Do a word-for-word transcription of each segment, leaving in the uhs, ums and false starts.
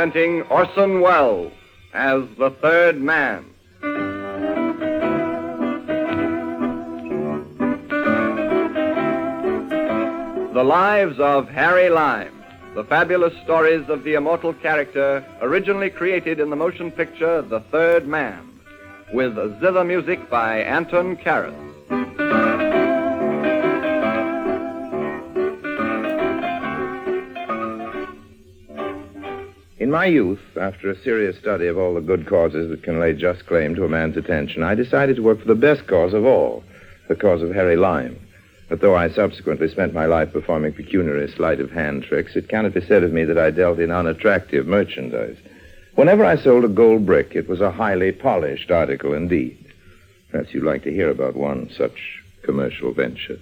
presenting Orson Welles as the Third Man. The Lives of Harry Lime, the fabulous stories of the immortal character originally created in the motion picture The Third Man, with zither music by Anton Karas. In my youth, after a serious study of all the good causes that can lay just claim to a man's attention, I decided to work for the best cause of all, the cause of Harry Lime. But though I subsequently spent my life performing pecuniary sleight-of-hand tricks, it cannot be said of me that I dealt in unattractive merchandise. Whenever I sold a gold brick, it was a highly polished article indeed. Perhaps you'd like to hear about one such commercial venture.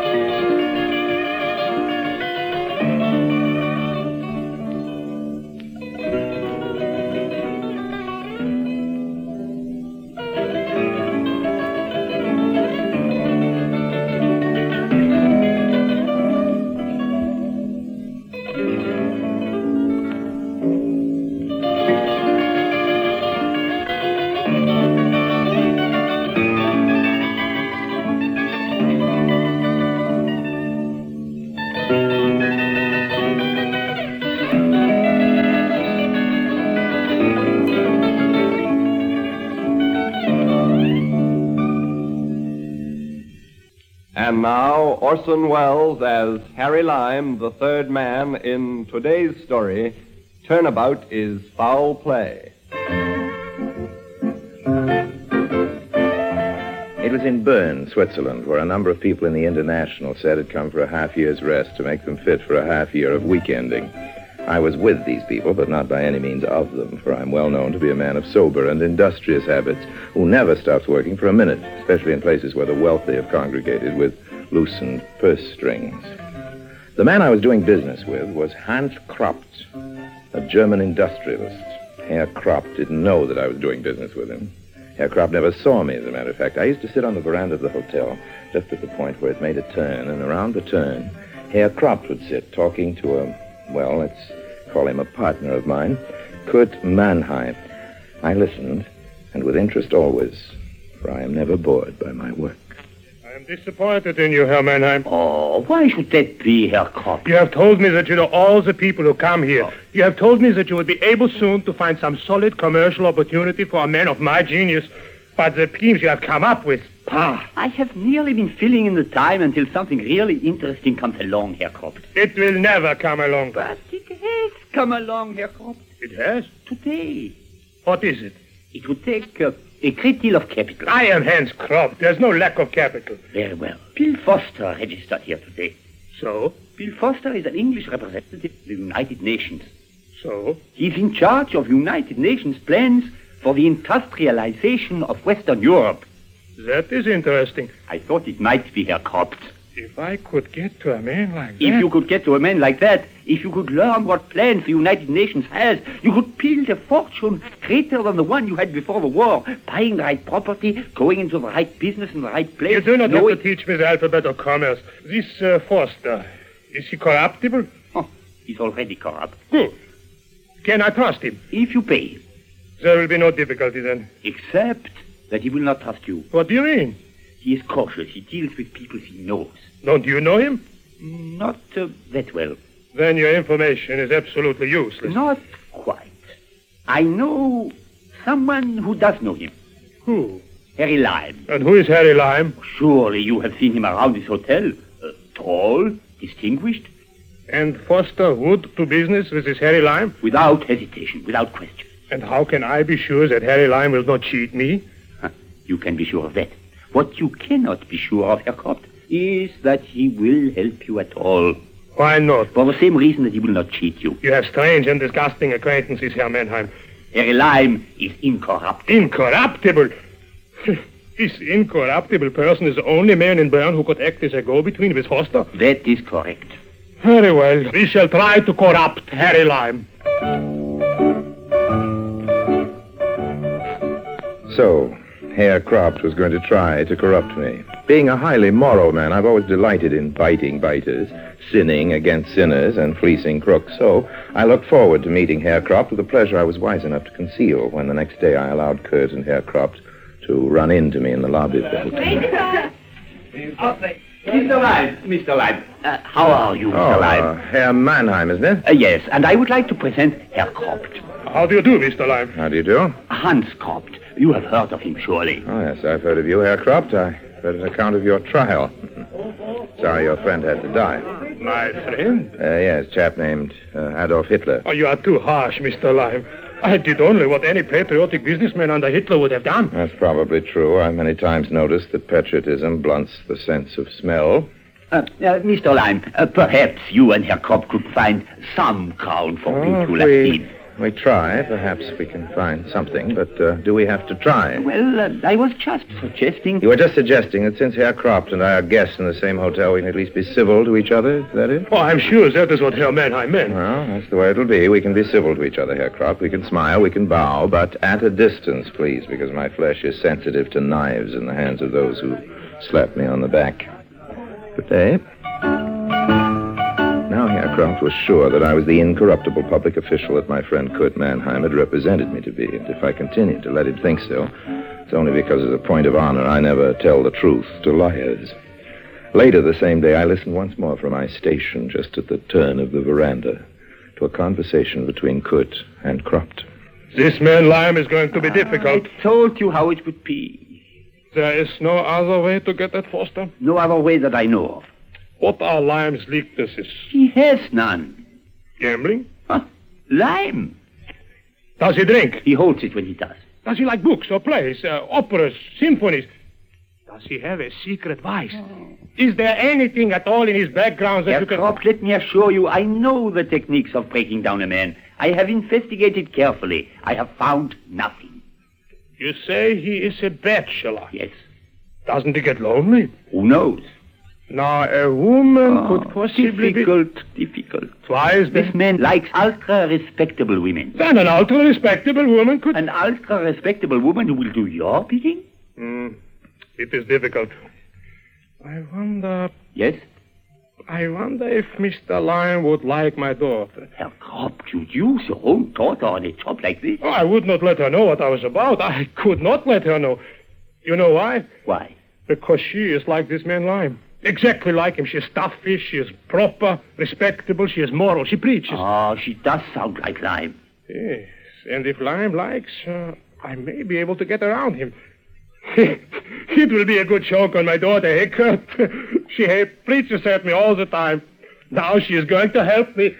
And now, Orson Welles as Harry Lime, the Third Man, in today's story, Turnabout is Foul Play. It was in Bern, Switzerland, where a number of people in the International set had come for a half year's rest to make them fit for a half year of weekending. I was with these people, but not by any means of them, for I'm well known to be a man of sober and industrious habits who never stops working for a minute, especially in places where the wealthy have congregated with loosened purse strings. The man I was doing business with was Hans Kropt, a German industrialist. Herr Kropt didn't know that I was doing business with him. Herr Kropt never saw me, as a matter of fact. I used to sit on the veranda of the hotel, just at the point where it made a turn, and around the turn, Herr Kropt would sit talking to a, well, let's call him a partner of mine, Kurt Mannheim. I listened, and with interest always, for I am never bored by my work. I am disappointed in you, Herr Mannheim. Oh, why should that be, Herr Kropp? You have told me that you know all the people who come here. Oh. You have told me that you would be able soon to find some solid commercial opportunity for a man of my genius. But the schemes you have come up with, pah! I have nearly been filling in the time until something really interesting comes along, Herr Kropp. It will never come along. But it has come along, Herr Kropp. It has? Today. What is it? It would take uh, a great deal of capital. I am Hans Kropp. There's no lack of capital. Very well. Bill Foster registered here today. So? Bill Foster is an English representative of the United Nations. So? He's in charge of United Nations plans for the industrialization of Western Europe. That is interesting. I thought it might be, Herr Kropp. If I could get to a man like that... If you could get to a man like that, if you could learn what plans the United Nations has, you could build a fortune greater than the one you had before the war, buying the right property, going into the right business in the right place. You do not knowing... have to teach me the alphabet of commerce. This uh, Foster, is he corruptible? Oh, he's already corrupt. Good. Can I trust him? If you pay. There will be no difficulty then. Except that he will not trust you. What do you mean? He is cautious. He deals with people he knows. Don't you know him? Not uh, that well. Then your information is absolutely useless. Not quite. I know someone who does know him. Who? Harry Lime. And who is Harry Lime? Surely you have seen him around this hotel. Uh, tall, distinguished. And Foster would do business with this Harry Lime? Without hesitation, without question. And how can I be sure that Harry Lime will not cheat me? Huh, you can be sure of that. What you cannot be sure of, Herr Kropp, is that he will help you at all. Why not? For the same reason that he will not cheat you. You have strange and disgusting acquaintances, Herr Mannheim. Harry Lime is incorruptible. Incorruptible? This incorruptible person is the only man in Bern who could act as a go-between with Foster? That is correct. Very well. We shall try to corrupt Harry Lime. So, Herr Kropt was going to try to corrupt me. Being a highly moral man, I've always delighted in biting biters, sinning against sinners, and fleecing crooks. So I looked forward to meeting Herr Kropt with a pleasure I was wise enough to conceal when the next day I allowed Kurt and Herr Kropt to run into me in the lobby of the hotel. Mister Leib, Mister Leib, uh, how are you, Mister Oh, Leib? uh, Herr Mannheim, isn't it? Uh, yes, and I would like to present Herr Kropt. How do you do, Mister Leib? How do you do? Hans Kropt. You have heard of him, surely. Oh, yes, I've heard of you, Herr Kropt. I read an account of your trial. Sorry your friend had to die. My friend? Uh, yes, chap named uh, Adolf Hitler. Oh, you are too harsh, Mister Leib. I did only what any patriotic businessman under Hitler would have done. That's probably true. I've many times noticed that patriotism blunts the sense of smell. Uh, uh, Mister Leib, uh, perhaps you and Herr Kropt could find some ground for Oh, mutual if we, esteem. we try. Perhaps we can find something. But uh, do we have to try? Well, uh, I was just suggesting... You were just suggesting that since Herr Kropt and I are guests in the same hotel, we can at least be civil to each other? Is that it? Oh, I'm sure that is what Herr Mannheim meant. Well, that's the way it'll be. We can be civil to each other, Herr Kropt. We can smile, we can bow, but at a distance, please, because my flesh is sensitive to knives in the hands of those who slap me on the back. Good day. Now Herr Kropt was sure that I was the incorruptible public official that my friend Kurt Mannheim had represented me to be, and if I continued to let him think so, it's only because as a point of honor I never tell the truth to liars. Later the same day, I listened once more from my station, just at the turn of the veranda, to a conversation between Kurt and Kropt. This man Lime is going to be difficult. I told you how it would be. There is no other way to get at Foster. No other way that I know of. What are Lime's weaknesses? He has none. Gambling? Huh? Lime. Does he drink? He holds it when he does. Does he like books or plays, uh, operas, symphonies? Does he have a secret vice? Is there anything at all in his background that Herr you can... Kropt, let me assure you, I know the techniques of breaking down a man. I have investigated carefully. I have found nothing. You say he is a bachelor. Yes. Doesn't he get lonely? Who knows? Now, a woman Oh, could possibly difficult, difficult. be... Twice This the... man likes ultra-respectable women. Then an ultra-respectable woman could... An ultra-respectable woman who will do your bidding? Hmm. It is difficult. I wonder... Yes? I wonder if Mister Lime would like my daughter. Herr Kropt, you use your own daughter on a job like this? Oh, I would not let her know what I was about. I could not let her know. You know why? Why? Because she is like this man Lime. Exactly like him. She is toughish, she is proper, respectable, she is moral, she preaches. Oh, she does sound like Lime. Yes, and if Lime likes her, I may be able to get around him. It will be a good joke on my daughter, eh, Kurt? She hey, preaches at me all the time. Now she is going to help me.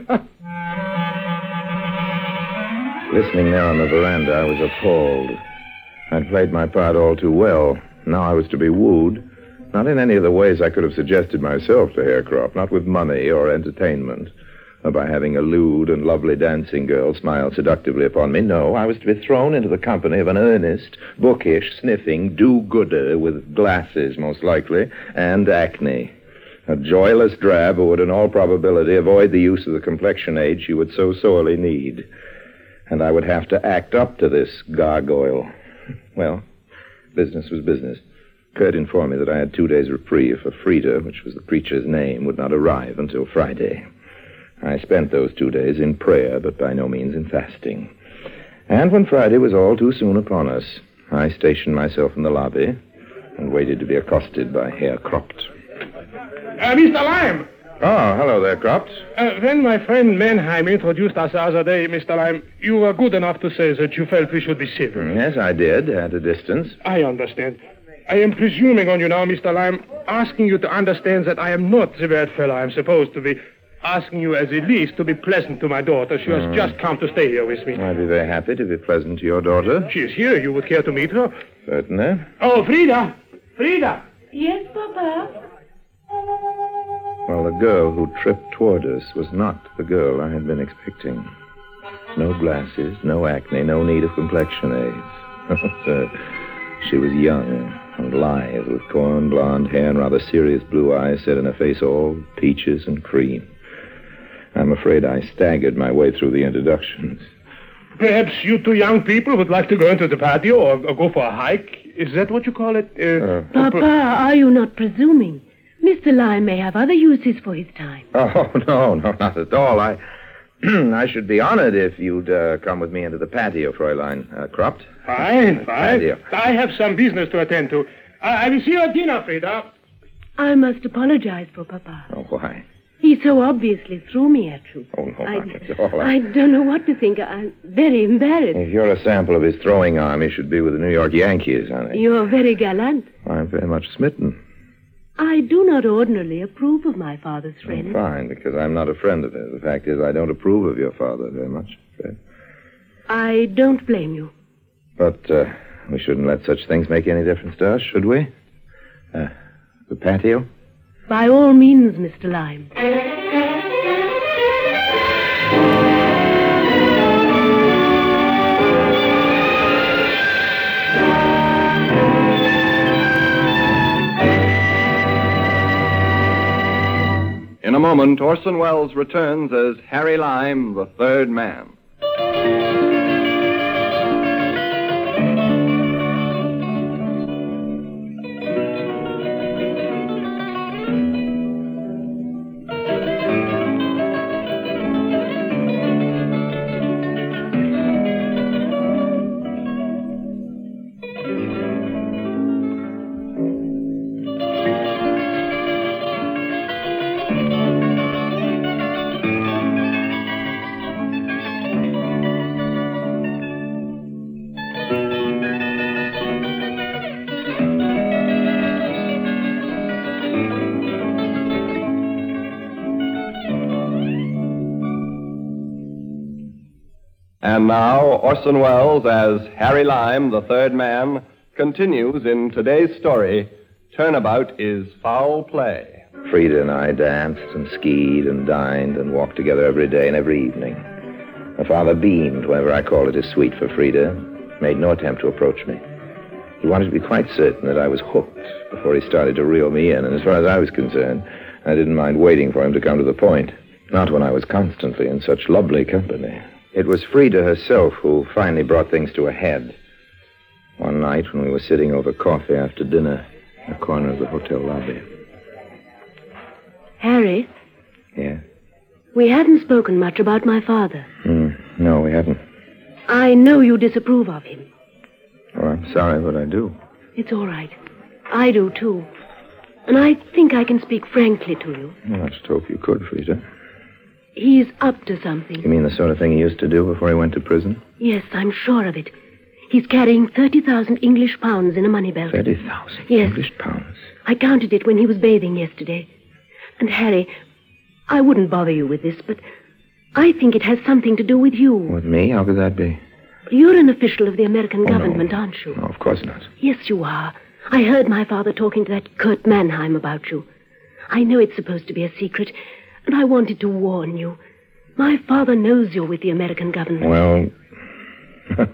Listening there on the veranda, I was appalled. I'd played my part all too well. Now I was to be wooed. Not in any of the ways I could have suggested myself to Herr Kropt, not with money or entertainment, or by having a lewd and lovely dancing girl smile seductively upon me. No, I was to be thrown into the company of an earnest, bookish, sniffing do-gooder with glasses, most likely, and acne. A joyless drab who would in all probability avoid the use of the complexion aid she would so sorely need. And I would have to act up to this gargoyle. Well, business was business. Kurt informed me that I had two days reprieve, for Frida, which was the preacher's name, would not arrive until Friday. I spent those two days in prayer, but by no means in fasting. And when Friday was all too soon upon us, I stationed myself in the lobby and waited to be accosted by Herr Kropt. Uh, Mister Lime! Oh, hello there, Kropt. Uh, when my friend Mannheim introduced us the other day, Mister Lime, you were good enough to say that you felt we should be civil. Yes, I did, at a distance. I understand. I am presuming on you now, Mister Lime, asking you to understand that I am not the bad fellow I am supposed to be. Asking you as the least to be pleasant to my daughter. She has Mm. just come to stay here with me. I'd be very happy to be pleasant to your daughter. She is here. You would care to meet her? Certainly. Oh, Frida! Frida! Yes, Papa? Well, the girl who tripped toward us was not the girl I had been expecting. No glasses, no acne, no need of complexion aids. So, she was young and lithe, with corn blonde hair and rather serious blue eyes set in a face all peaches and cream. I'm afraid I staggered my way through the introductions. Perhaps you two young people would like to go into the patio or, or go for a hike. Is that what you call it? Uh, Uh, Papa, are you not presuming? Mister Lime may have other uses for his time. Oh, no, no, not at all. I I should be honored if you'd uh, come with me into the patio, Fräulein uh, Krupt. Fine, fine. Patio. I have some business to attend to. I, I will see you at dinner, Frida. I must apologize for Papa. Oh, why? He so obviously threw me at you. Oh, no, I, not at all. I don't know what to think. I'm very embarrassed. If you're a sample of his throwing arm, he should be with the New York Yankees, honey. You're very gallant. I'm very much smitten. I do not ordinarily approve of my father's Oh, friend. fine, because I'm not a friend of his. The fact is, I don't approve of your father very much. Fred. I don't blame you. But uh, we shouldn't let such things make any difference to us, should we? Uh, the patio? By all means, Mister Lime. In a moment, Orson Welles returns as Harry Lime, the third man. And now, Orson Welles as Harry Lime, the third man, continues in today's story, Turnabout is Foul Play. Frida and I danced and skied and dined and walked together every day and every evening. My father beamed whenever I called at his suite for Frida, made no attempt to approach me. He wanted to be quite certain that I was hooked before he started to reel me in, and as far as I was concerned, I didn't mind waiting for him to come to the point, not when I was constantly in such lovely company. It was Frida herself who finally brought things to a head. One night when we were sitting over coffee after dinner in the corner of the hotel lobby. Harry, Yeah? we haven't spoken much about my father. Hmm. No, we haven't. I know you disapprove of him. Oh, I'm sorry, but I do. It's all right. I do, too. And I think I can speak frankly to you. Well, I just hope you could, Frida. He's up to something. You mean the sort of thing he used to do before he went to prison? Yes, I'm sure of it. He's carrying thirty thousand English pounds in a money belt. Thirty thousand Yes. English pounds. I counted it when he was bathing yesterday. And, Harry, I wouldn't bother you with this, but I think it has something to do with you. With me? How could that be? You're an official of the American Oh, no. government, aren't you? No, of course not. Yes, you are. I heard my father talking to that Kurt Mannheim about you. I know it's supposed to be a secret, and I wanted to warn you. My father knows you're with the American government. Well,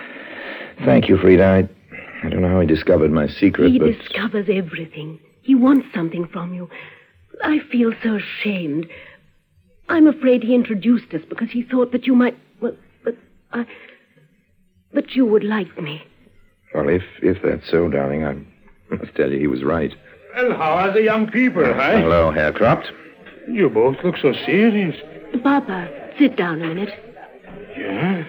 thank you, Frida. I, I don't know how he discovered my secret, He but... discovers everything. He wants something from you. I feel so ashamed. I'm afraid he introduced us because he thought that you might... Well, but I... That you would like me. Well, if, if that's so, darling, I must tell you he was right. Well, how are the young people, huh? Hello, Herr Krupt. You both look so serious. Papa, sit down a minute. Yeah?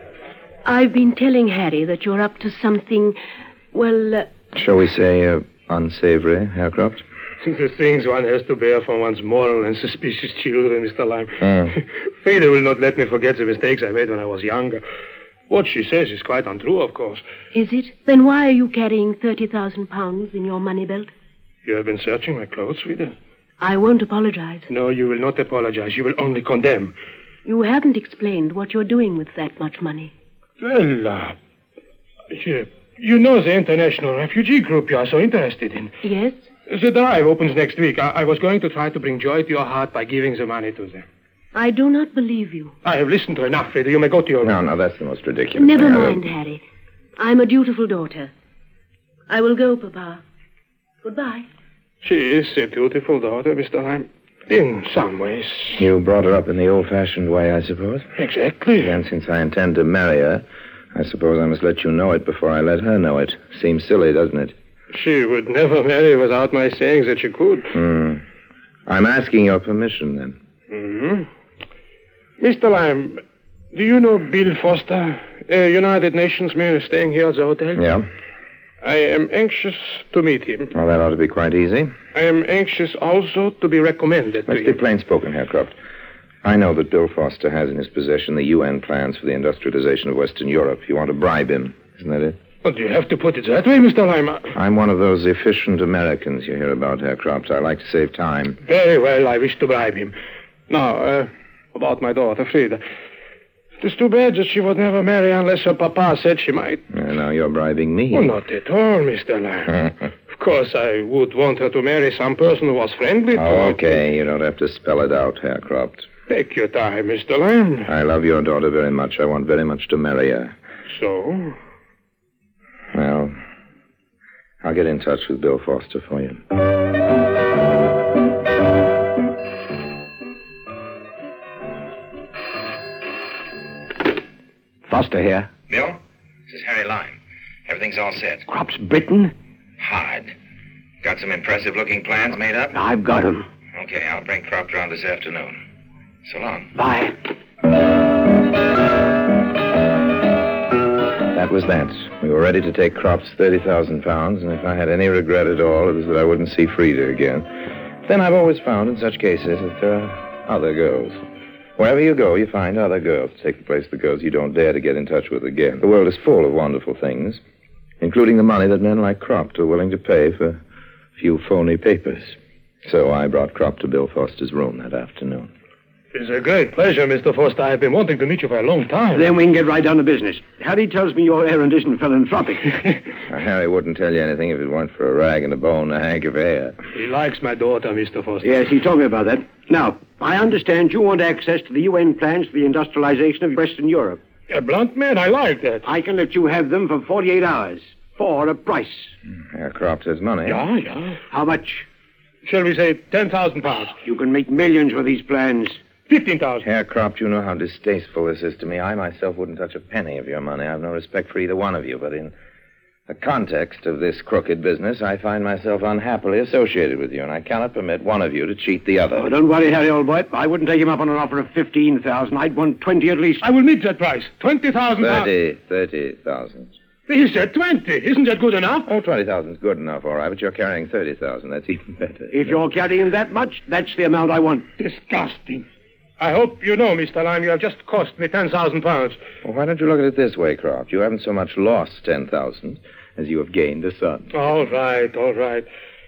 I've been telling Harry that you're up to something, well, uh, Shall we say uh, unsavory, Herr Krupt? The things one has to bear from one's moral and suspicious children, Mister Lime. Hmm. Frida will not let me forget the mistakes I made when I was younger. What she says is quite untrue, of course. is it? Then why are you carrying thirty thousand pounds in your money belt? You have been searching my clothes, Frida? I won't apologize. No, you will not apologize. You will only condemn. You haven't explained what you're doing with that much money. Well, uh, you, you know the international refugee group you are so interested in. Yes? The drive opens next week. I, I was going to try to bring joy to your heart by giving the money to them. I do not believe you. I have listened to enough, Frida. You may go to your... No, no, that's the most ridiculous Never thing I mind, Harry. I'm a dutiful daughter. I will go, Papa. Goodbye. She is a beautiful daughter, Mister Lime. In some ways. You brought her up in the old-fashioned way, I suppose? Exactly. And since I intend to marry her, I suppose I must let you know it before I let her know it. Seems silly, doesn't it? She would never marry without my saying that she could. Hmm. I'm asking your permission, then. Mm-hmm. Mister Lime, do you know Bill Foster, a United Nations man staying here at the hotel? Yeah? I am anxious to meet him. Well, that ought to be quite easy. I am anxious also to be recommended Let's to be him. plain spoken, Herr Croft. I know that Bill Foster has in his possession the U N plans for the industrialization of Western Europe. You want to bribe him, isn't that it? But you have to put it that way, Mister Lime. I'm one of those efficient Americans you hear about, Herr Croft. I like to save time. Very well, I wish to bribe him. Now, uh, about my daughter, Frida. It's too bad that she would never marry unless her papa said she might. Uh, now you're bribing me. Oh, not at all, Mister Lime. Of course, I would want her to marry some person who was friendly to her. Okay, you don't have to spell it out, Herr Croft. Take your time, Mister Lime. I love your daughter very much. I want very much to marry her. So? Well, I'll get in touch with Bill Foster for you. Foster here. Bill, this is Harry Lime. Everything's all set. Crops Britain? Hard. Got some impressive-looking plans made up? I've got 'em. Okay, I'll bring Croft round this afternoon. So long. Bye. That was that. We were ready to take Croft's thirty thousand pounds, and if I had any regret at all, it was that I wouldn't see Frida again. Then I've always found in such cases that there are other girls. Wherever you go, you find other girls to take the place of the girls you don't dare to get in touch with again. The world is full of wonderful things, including the money that men like Croft are willing to pay for a few phony papers. So I brought Croft to Bill Foster's room that afternoon. It's a great pleasure, Mister Foster. I've been wanting to meet you for a long time. Then we can get right down to business. Harry tells me your errand isn't philanthropic. Now, Harry wouldn't tell you anything if it weren't for a rag and a bone and a hank of hair. He likes my daughter, Mister Foster. Yes, he told me about that. Now, I understand you want access to the U N plans for the industrialization of Western Europe. A blunt man, I like that. I can let you have them for forty-eight hours. For a price. Herr Croft has money. Yeah, yeah. How much? Shall we say ten thousand pounds? You can make millions with these plans. fifteen thousand. Herr Croft, you know how distasteful this is to me. I myself wouldn't touch a penny of your money. I have no respect for either one of you, but in the context of this crooked business, I find myself unhappily associated with you, and I cannot permit one of you to cheat the other. Oh, don't worry, Harry, old boy. I wouldn't take him up on an offer of fifteen thousand. I'd want twenty at least. I will meet that price. twenty thousand pounds. Thirty, thirty thousand. He said twenty. Isn't that good enough? Oh, twenty thousand's good enough, all right, but you're carrying thirty thousand. That's even better. If you're carrying that much, that's the amount I want. Disgusting. I hope you know, Mister Lime, you have just cost me ten thousand pounds. Well, why don't you look at it this way, Croft? You haven't so much lost ten thousand as you have gained a son. All right, all right.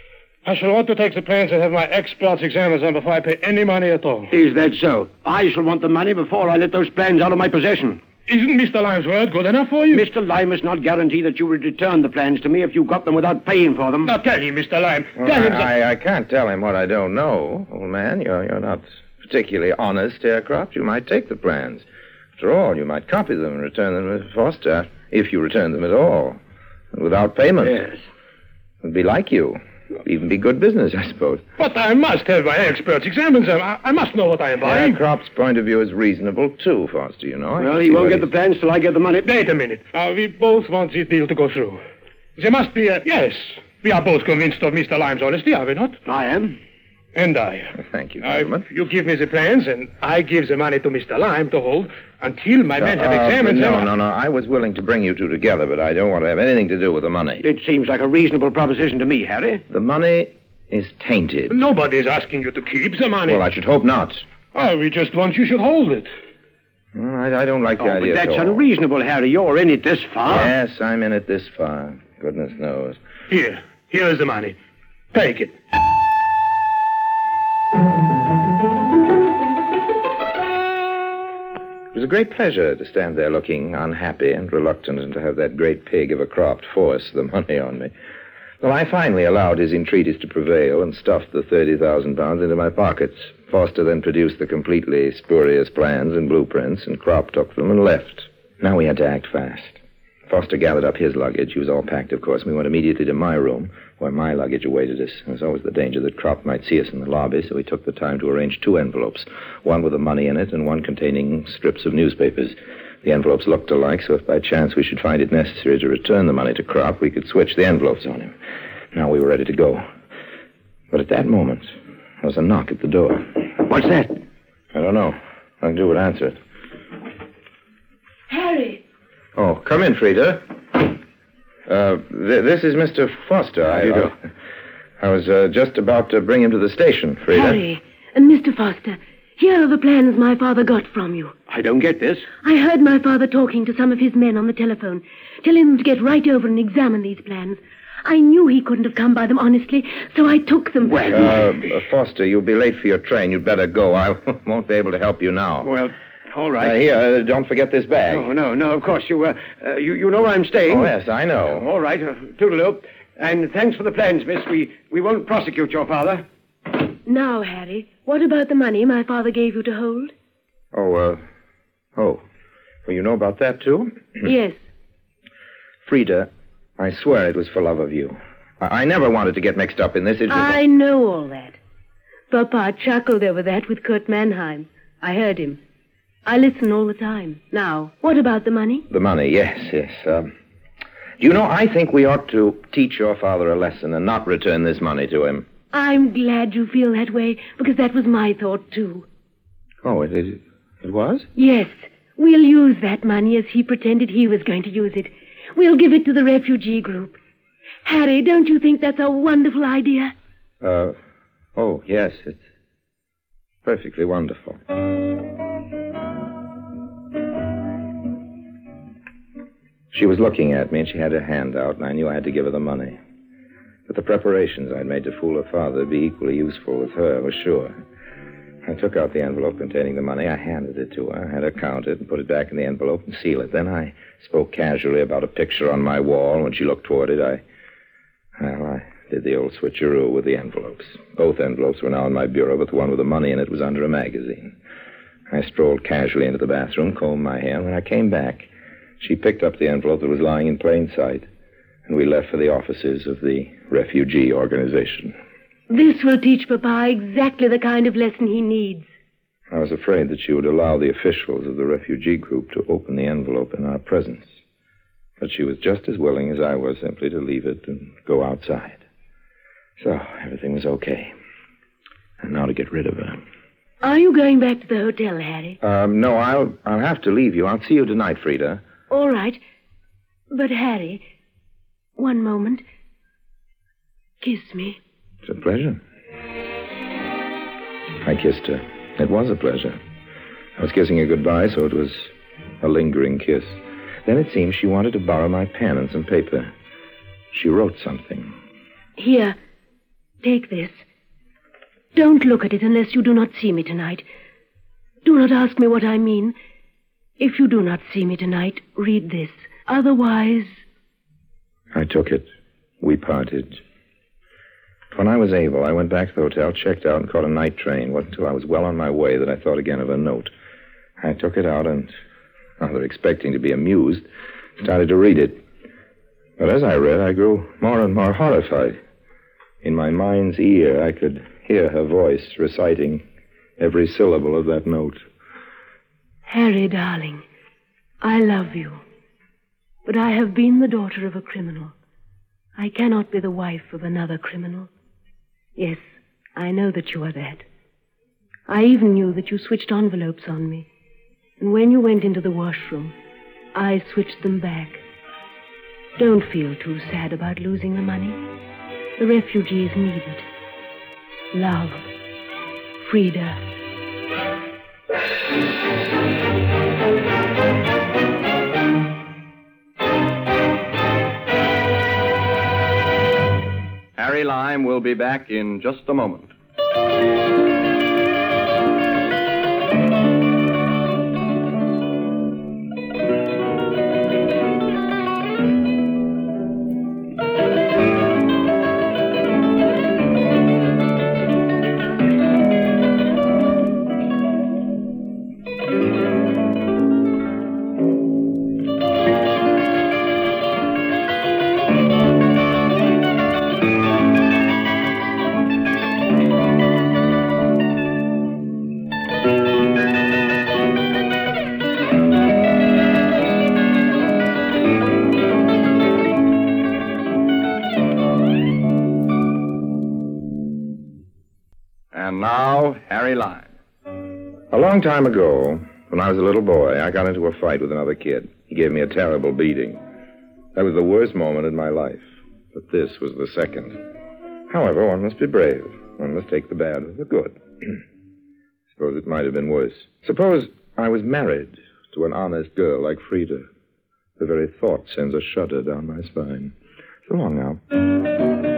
I shall want to take the plans and have my experts examine them before I pay any money at all. Is that so? I shall want the money before I let those plans out of my possession. Isn't Mister Lime's word good enough for you? Mister Lime must not guarantee that you will return the plans to me if you got them without paying for them. Now tell him, Mister Lime. Well, tell him I, that... I, I can't tell him what I don't know, old man. You're, you're not particularly honest, Herr Croft. You might take the plans. After all, you might copy them and return them to Foster, if you return them at all, and without payment. Yes. It'd be like you. Even be good business, I suppose. But I must have my experts examine them. I, I must know what I am buying. Herr Croft's point of view is reasonable, too, Foster, you know. I Well, can he see won't what get the he's- plans till I get the money. Wait a minute. Now, we both want this deal to go through. There must be a... Yes, we are both convinced of Mister Lime's honesty, are we not? I am. And I. Thank you, Now, gentlemen. if you give me the plans, and I give the money to Mister Lime to hold until my men have Uh, examined no, them. no, no. I was willing to bring you two together, but I don't want to have anything to do with the money. It seems like a reasonable proposition to me, Harry. The money is tainted. Nobody is asking you to keep the money. Well, I should hope not. Oh, we just want you should hold it. Well, I, I don't like the Oh, but idea that's at all. unreasonable, Harry. You're in it this far. Yes, I'm in it this far. Goodness knows. Here. Here is the money. Take it. It was a great pleasure to stand there looking unhappy and reluctant and to have that great pig of a Croft force the money on me. Well, I finally allowed his entreaties to prevail and stuffed the thirty thousand pounds into my pockets. Foster then produced the completely spurious plans and blueprints, and Croft took them and left. Now we had to act fast. Foster gathered up his luggage. He was all packed, of course. We went immediately to my room, where my luggage awaited us. There was always the danger that Croft might see us in the lobby, so we took the time to arrange two envelopes, one with the money in it and one containing strips of newspapers. The envelopes looked alike, so if by chance we should find it necessary to return the money to Kropp, we could switch the envelopes on him. Now we were ready to go. But at that moment, there was a knock at the door. What's that? I don't know. I'll do it. Answer it. Harry! Oh, come in, Frida. Uh, th- this is Mister Foster. How do you I, do? I, I was uh, just about to bring him to the station, Frida. Harry and Mister Foster, here are the plans my father got from you. I don't get this. I heard my father talking to some of his men on the telephone, telling them to get right over and examine these plans. I knew he couldn't have come by them honestly, so I took them. Well, Uh, uh, Foster, you'll be late for your train. You'd better go. I won't be able to help you now. well, all Uh, right. here, uh, don't forget this bag. No, no, no, of course. You, uh, uh, you, you know where I'm staying. Oh, yes, I know. All right. Uh, toodaloo. And thanks for the plans, miss. We, we won't prosecute your father. Now, Harry, what about the money my father gave you to hold? Oh, uh, oh. Well, you know about that, too? Yes. Frida, I swear it was for love of you. I, I never wanted to get mixed up in this. It was... I know all that. Papa chuckled over that with Kurt Mannheim. I heard him. I listen all the time. Now, what about the money? The money, yes, yes. Um, you know, I think we ought to teach your father a lesson and not return this money to him. I'm glad you feel that way, because that was my thought, too. Oh, it, it, it was? Yes, we'll use that money as he pretended he was going to use it. We'll give it to the refugee group. Harry, don't you think that's a wonderful idea? Uh, oh, yes, it's perfectly wonderful. She was looking at me, and she had her hand out, and I knew I had to give her the money. But the preparations I'd made to fool her father would be equally useful with her, I was sure. I took out the envelope containing the money. I handed it to her, had her count it, and put it back in the envelope and seal it. Then I spoke casually about a picture on my wall. When she looked toward it, I... Well, I did the old switcheroo with the envelopes. Both envelopes were now in my bureau, but the one with the money in it was under a magazine. I strolled casually into the bathroom, combed my hair, and when I came back, she picked up the envelope that was lying in plain sight, and we left for the offices of the refugee organization. This will teach Papa exactly the kind of lesson he needs. I was afraid that she would allow the officials of the refugee group to open the envelope in our presence. But she was just as willing as I was simply to leave it and go outside. So everything was okay. And now to get rid of her. Are you going back to the hotel, Harry? Um, no, I'll I'll have to leave you. I'll see you tonight, Frida. All right. But, Harry, one moment. Kiss me. It's a pleasure. I kissed her. It was a pleasure. I was kissing her goodbye, so it was a lingering kiss. Then it seemed she wanted to borrow my pen and some paper. She wrote something. Here, take this. Don't look at it unless you do not see me tonight. Do not ask me what I mean. If you do not see me tonight, read this. Otherwise... I took it. We parted. When I was able, I went back to the hotel, checked out, and caught a night train. It wasn't until I was well on my way that I thought again of a note. I took it out and, rather expecting to be amused, started to read it. But as I read, I grew more and more horrified. In my mind's ear, I could hear her voice reciting every syllable of that note. Harry, darling, I love you. But I have been the daughter of a criminal. I cannot be the wife of another criminal. Yes, I know that you are that. I even knew that you switched envelopes on me. And when you went into the washroom, I switched them back. Don't feel too sad about losing the money. The refugees need it. Love. Frida. Harry Lime will be back in just a moment. Harry Lime. A long time ago, when I was a little boy, I got into a fight with another kid. He gave me a terrible beating. That was the worst moment in my life, but this was the second. However, one must be brave. One must take the bad with the good. Suppose it might have been worse. Suppose I was married to an honest girl like Frida. The very thought sends a shudder down my spine. So long now.